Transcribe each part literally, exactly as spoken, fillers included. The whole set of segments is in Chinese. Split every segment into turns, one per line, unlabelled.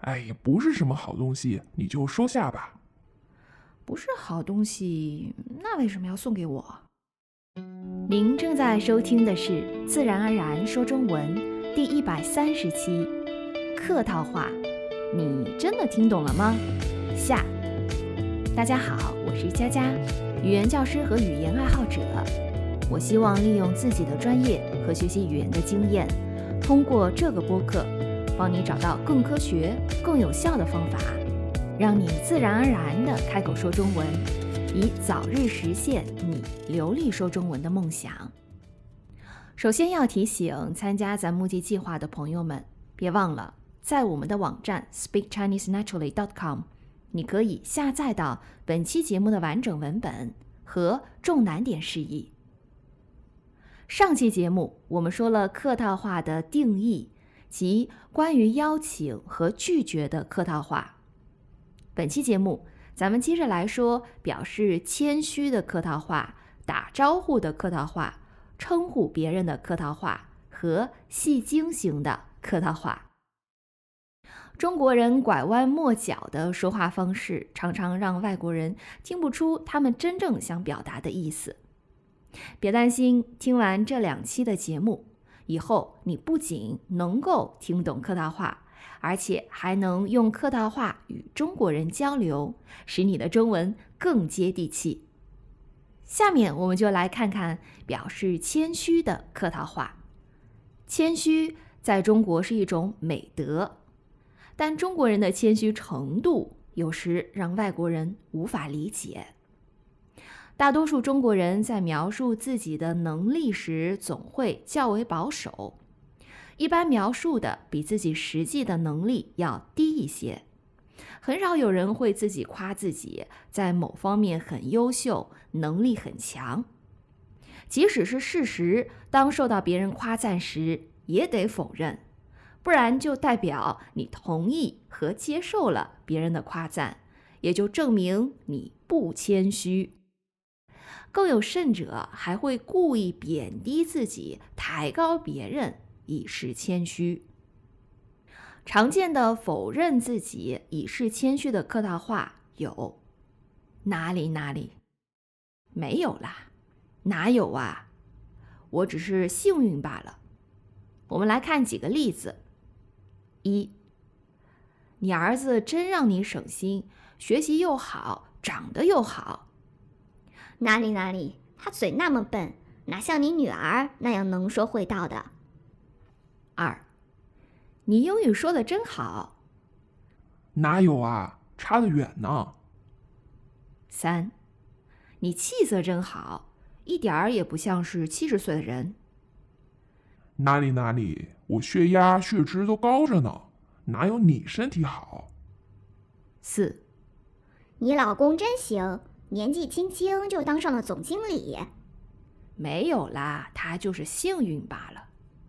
哎呀，不是什么好东西，你就收下吧。
不是好东西，那为什么要送给我？您正在收听的是《自然而然说中文》第一百三十期，客套话，你真的听懂了吗？下。大家好，我是佳佳，语言教师和语言爱好者。我希望利用自己的专业和学习语言的经验，通过这个播客，帮你找到更科学、更有效的方法，让你自然而然地开口说中文，以早日实现你流利说中文的梦想。首先要提醒参加咱募集计划的朋友们，别忘了在我们的网站 speak chinese naturally dot com， 你可以下载到本期节目的完整文本和重难点释义。上期节目我们说了客套话的定义及关于邀请和拒绝的客套话。本期节目咱们接着来说表示谦虚的客套话、打招呼的客套话、称呼别人的客套话和戏精型的客套话。中国人拐弯抹角的说话方式常常让外国人听不出他们真正想表达的意思。别担心，听完这两期的节目以后，你不仅能够听懂客套话，而且还能用客套话与中国人交流，使你的中文更接地气。下面我们就来看看表示谦虚的客套话。谦虚在中国是一种美德，但中国人的谦虚程度有时让外国人无法理解。大多数中国人在描述自己的能力时总会较为保守，一般描述的比自己实际的能力要低一些。很少有人会自己夸自己在某方面很优秀，能力很强。即使是事实，当受到别人夸赞时，也得否认，不然就代表你同意和接受了别人的夸赞，也就证明你不谦虚。更有甚者，还会故意贬低自己，抬高别人，以示谦虚。常见的否认自己以示谦虚的客套话有：哪里哪里，没有啦，哪有啊，我只是幸运罢了。我们来看几个例子。一，你儿子真让你省心，学习又好，长得又好。
哪里哪里，他嘴那么笨，哪像你女儿那样能说会道的。
二，你英语说得真好。
哪有啊，差得远呢。
三，你气色真好，一点儿也不像是七十岁的人。
哪里哪里，我血压血脂都高着呢，哪有你身体好。
四，
你老公真行，年纪轻轻就当上了总经理。
没有啦，他就是幸运罢了。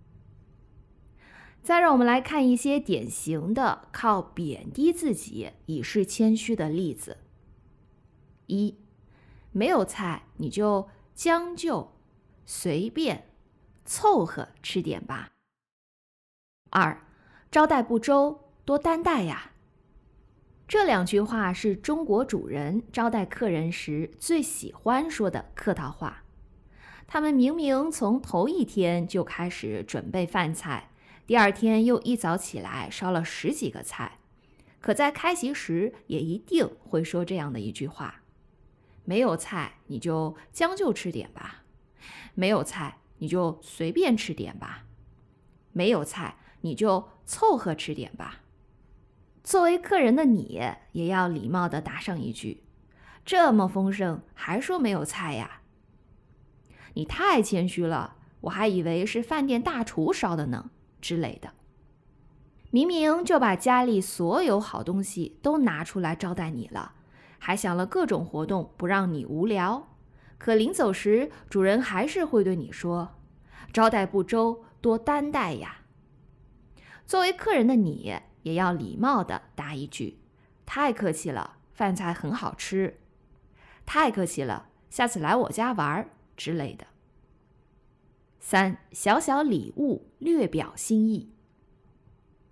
再让我们来看一些典型的靠贬低自己以示谦虚的例子。一，没有菜你就将就随便凑合吃点吧。二，招待不周多担待呀。这两句话是中国主人招待客人时最喜欢说的客套话。他们明明从头一天就开始准备饭菜，第二天又一早起来烧了十几个菜，可在开席时也一定会说这样的一句话：没有菜你就将就吃点吧，没有菜你就随便吃点吧，没有菜你就凑合吃点吧。作为客人的你也要礼貌地答上一句：这么丰盛还说没有菜呀？你太谦虚了，我还以为是饭店大厨烧的呢之类的。明明就把家里所有好东西都拿出来招待你了，还想了各种活动不让你无聊，可临走时主人还是会对你说：招待不周多担待呀。作为客人的你也要礼貌地答一句：太客气了，饭菜很好吃。太客气了，下次来我家玩之类的。三，小小礼物略表心意。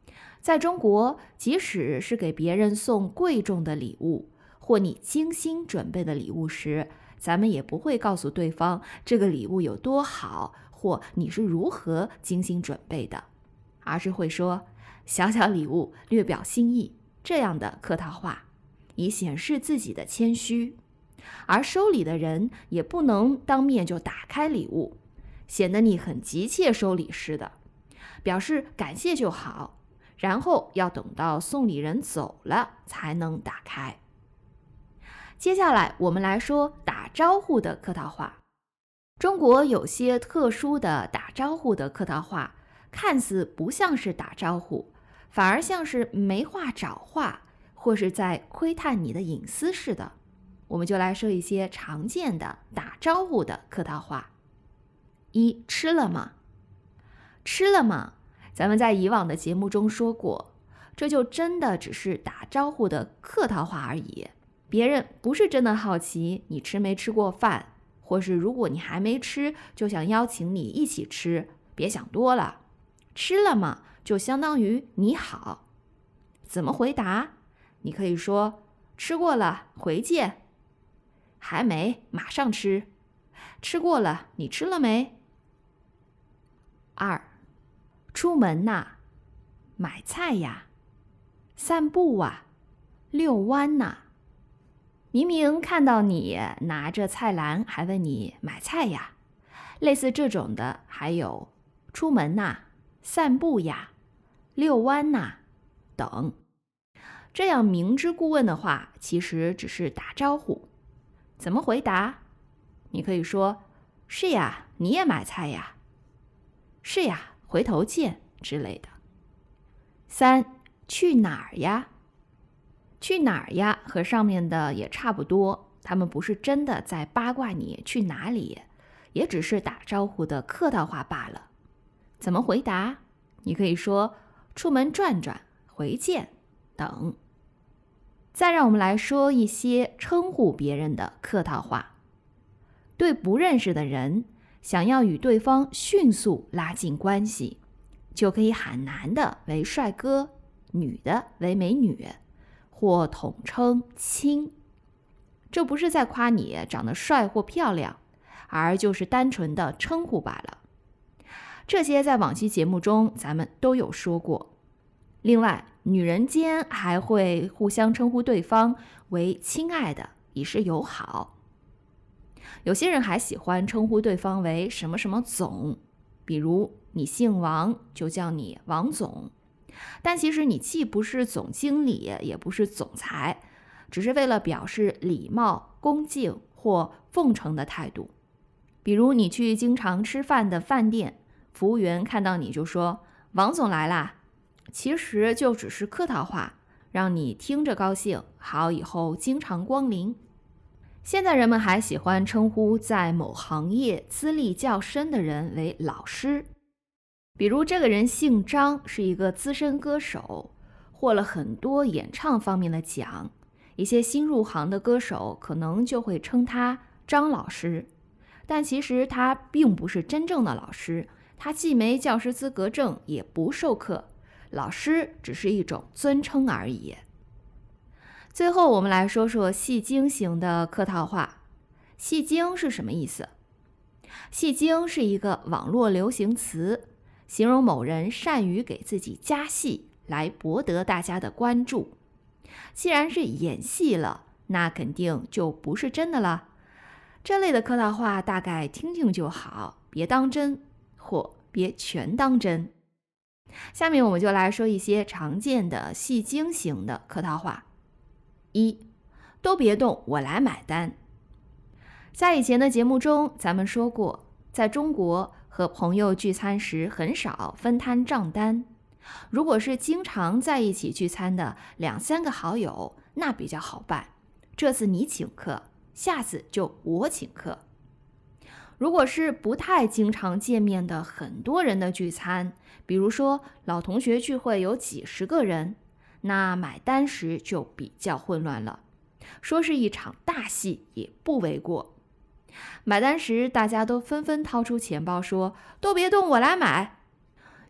在中国，即使是给别人送贵重的礼物，或你精心准备的礼物时，咱们也不会告诉对方这个礼物有多好，或你是如何精心准备的，而是会说小小礼物略表心意，这样的客套话，以显示自己的谦虚。而收礼的人也不能当面就打开礼物，显得你很急切收礼似的，表示感谢就好，然后要等到送礼人走了才能打开。接下来我们来说打招呼的客套话。中国有些特殊的打招呼的客套话，看似不像是打招呼，反而像是没话找话，或是在窥探你的隐私似的。我们就来说一些常见的打招呼的客套话。一，吃了吗？吃了吗？咱们在以往的节目中说过，这就真的只是打招呼的客套话而已。别人不是真的好奇你吃没吃过饭，或是如果你还没吃，就想邀请你一起吃，别想多了。吃了吗？就相当于你好。怎么回答？你可以说吃过了，回见。还没，马上吃。吃过了，你吃了没？二，出门呐，买菜呀，散步啊，遛弯呐。明明看到你拿着菜篮，还问你买菜呀。类似这种的还有出门呐，散步呀，遛弯呐等。这样明知故问的话，其实只是打招呼。怎么回答？你可以说是呀，你也买菜呀，是呀，回头见之类的。三，去哪儿呀？去哪儿呀和上面的也差不多，他们不是真的在八卦你去哪里，也只是打招呼的客套话罢了。怎么回答？你可以说出门转转，回见等。再让我们来说一些称呼别人的客套话。对不认识的人，想要与对方迅速拉近关系，就可以喊男的为帅哥，女的为美女，或统称亲。这不是在夸你长得帅或漂亮，而就是单纯的称呼罢了。这些在往期节目中咱们都有说过。另外，女人间还会互相称呼对方为亲爱的，以示友好。有些人还喜欢称呼对方为什么什么总，比如你姓王，就叫你王总。但其实你既不是总经理，也不是总裁，只是为了表示礼貌、恭敬或奉承的态度。比如你去经常吃饭的饭店，服务员看到你就说王总来啦，其实就只是客套话，让你听着高兴，好以后经常光临。现在人们还喜欢称呼在某行业资历较深的人为老师。比如这个人姓张，是一个资深歌手，获了很多演唱方面的奖，一些新入行的歌手可能就会称他张老师，但其实他并不是真正的老师，他既没教师资格证，也不授课，老师只是一种尊称而已。最后我们来说说戏精型的客套话。戏精是什么意思？戏精是一个网络流行词，形容某人善于给自己加戏，来博得大家的关注。既然是演戏了，那肯定就不是真的了。这类的客套话大概听听就好，别当真，或别全当真。下面我们就来说一些常见的戏精型的客套话。一，都别动，我来买单。在以前的节目中，咱们说过，在中国和朋友聚餐时很少分摊账单。如果是经常在一起聚餐的两三个好友，那比较好办，这次你请客，下次就我请客。如果是不太经常见面的很多人的聚餐，比如说老同学聚会有几十个人，那买单时就比较混乱了，说是一场大戏也不为过。买单时大家都纷纷掏出钱包说都别动，我来买。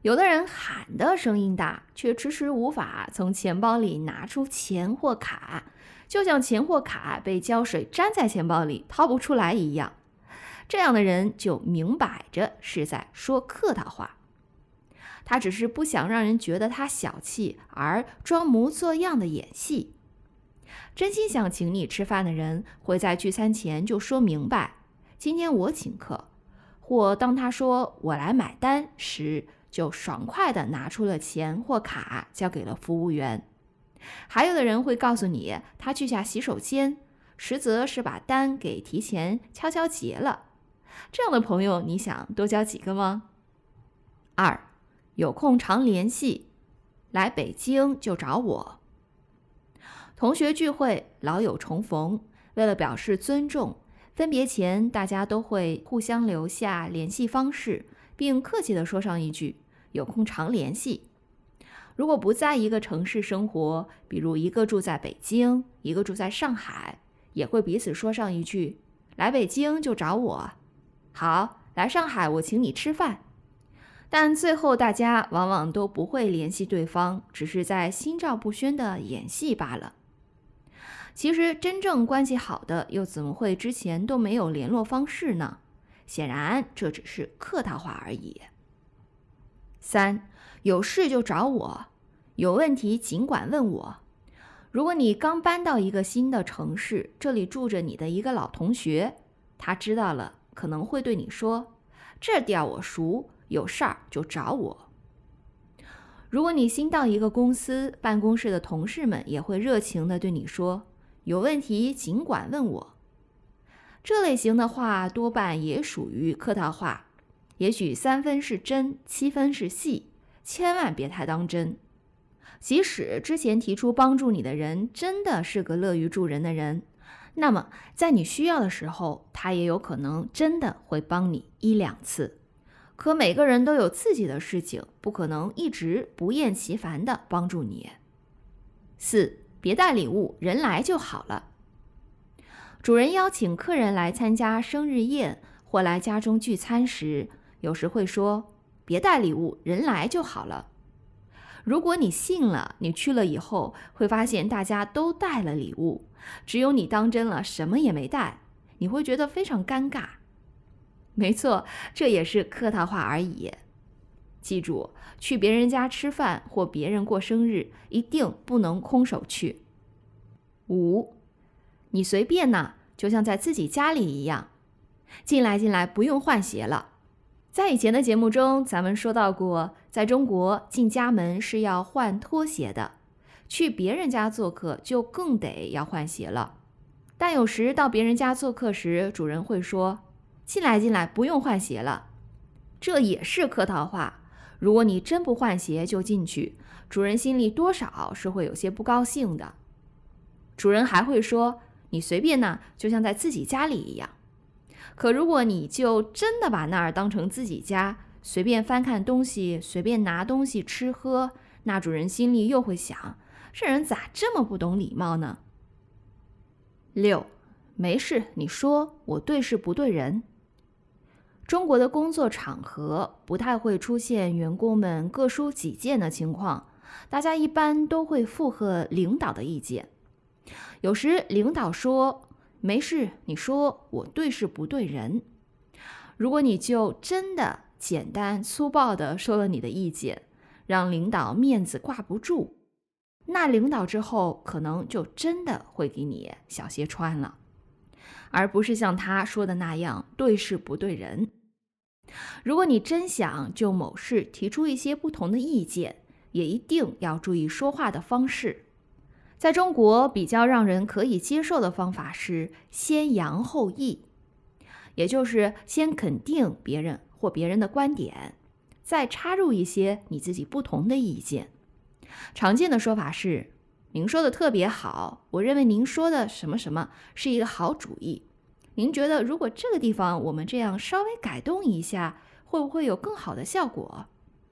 有的人喊的声音大，却迟迟无法从钱包里拿出钱或卡，就像钱或卡被胶水粘在钱包里掏不出来一样。这样的人就明摆着是在说客套话，他只是不想让人觉得他小气，而装模作样的演戏。真心想请你吃饭的人，会在聚餐前就说明白，今天我请客，或当他说我来买单时，就爽快地拿出了钱或卡交给了服务员。还有的人会告诉你他去下洗手间，实则是把单给提前悄悄结了。这样的朋友你想多交几个吗？二，有空常联系，来北京就找我。同学聚会，老友重逢，为了表示尊重，分别前大家都会互相留下联系方式，并客气地说上一句有空常联系。如果不在一个城市生活，比如一个住在北京，一个住在上海，也会彼此说上一句来北京就找我，好，来上海我请你吃饭。但最后大家往往都不会联系对方，只是在心照不宣的演戏罢了。其实真正关系好的又怎么会之前都没有联络方式呢？显然这只是客套话而已。三，有事就找我，有问题尽管问我。如果你刚搬到一个新的城市，这里住着你的一个老同学，他知道了可能会对你说，这地儿我熟，有事儿就找我。如果你新到一个公司，办公室的同事们也会热情地对你说，有问题尽管问我。这类型的话多半也属于客套话，也许三分是真，七分是戏，千万别太当真。即使之前提出帮助你的人真的是个乐于助人的人，那么在你需要的时候，他也有可能真的会帮你一两次。可每个人都有自己的事情，不可能一直不厌其烦地帮助你。四，别带礼物，人来就好了。主人邀请客人来参加生日宴或来家中聚餐时，有时会说，别带礼物，人来就好了。如果你信了，你去了以后会发现大家都带了礼物，只有你当真了什么也没带，你会觉得非常尴尬。没错，这也是客套话而已。记住，去别人家吃饭或别人过生日，一定不能空手去。五，你随便呢，就像在自己家里一样。进来进来，不用换鞋了。在以前的节目中，咱们说到过，在中国进家门是要换拖鞋的，去别人家做客就更得要换鞋了。但有时到别人家做客时，主人会说，进来进来，不用换鞋了。这也是客套话。如果你真不换鞋就进去，主人心里多少是会有些不高兴的。主人还会说，你随便呢，就像在自己家里一样。可如果你就真的把那儿当成自己家，随便翻看东西，随便拿东西吃喝，那主人心里又会想，这人咋这么不懂礼貌呢？六，没事，你说，我对事不对人。中国的工作场合不太会出现员工们各抒己见的情况，大家一般都会附和领导的意见。有时领导说，没事，你说，我对事不对人。如果你就真的简单粗暴地说了你的意见，让领导面子挂不住，那领导之后可能就真的会给你小鞋穿了，而不是像他说的那样对事不对人。如果你真想就某事提出一些不同的意见，也一定要注意说话的方式。在中国比较让人可以接受的方法是先扬后抑，也就是先肯定别人或别人的观点，再插入一些你自己不同的意见。常见的说法是，您说的特别好，我认为您说的什么什么是一个好主意，您觉得如果这个地方我们这样稍微改动一下，会不会有更好的效果？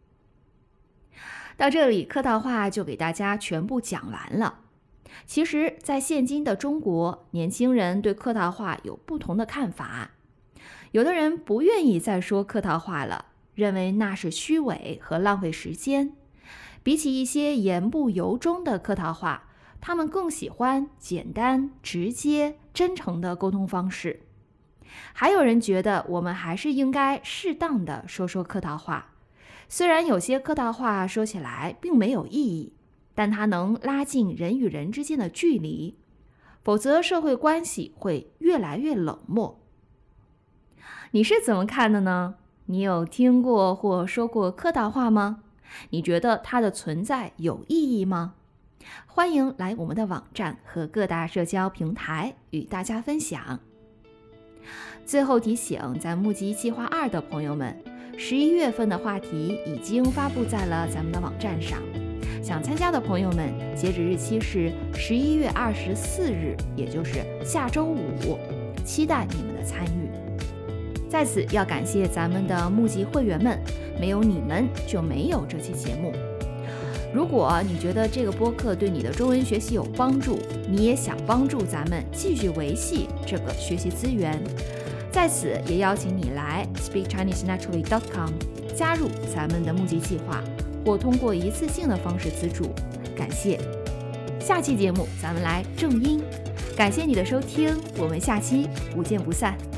到这里，客套话就给大家全部讲完了。其实在现今的中国，年轻人对客套话有不同的看法。有的人不愿意再说客套话了， 认为那是虚伪和浪费时间。比起一些言不由衷的客套话，他们更喜欢简单、直接、真诚的沟通方式。还有人觉得我们还是应该适当的说说客套话，虽然有些客套话说起来并没有意义，但它能拉近人与人之间的距离，否则社会关系会越来越冷漠。你是怎么看的呢？你有听过或说过客套话吗？你觉得它的存在有意义吗？欢迎来我们的网站和各大社交平台与大家分享。最后提醒咱募集计划二的朋友们，十一月份的话题已经发布在了咱们的网站上，想参加的朋友们，截止日期是十一月二十四日，也就是下周五，期待你们的参与。在此要感谢咱们的募集会员们，没有你们就没有这期节目。如果你觉得这个播客对你的中文学习有帮助，你也想帮助咱们继续维系这个学习资源，在此也邀请你来 speak chinese naturally dot com 加入咱们的募集计划，或通过一次性的方式资助，感谢。下期节目咱们来正音，感谢你的收听，我们下期不见不散。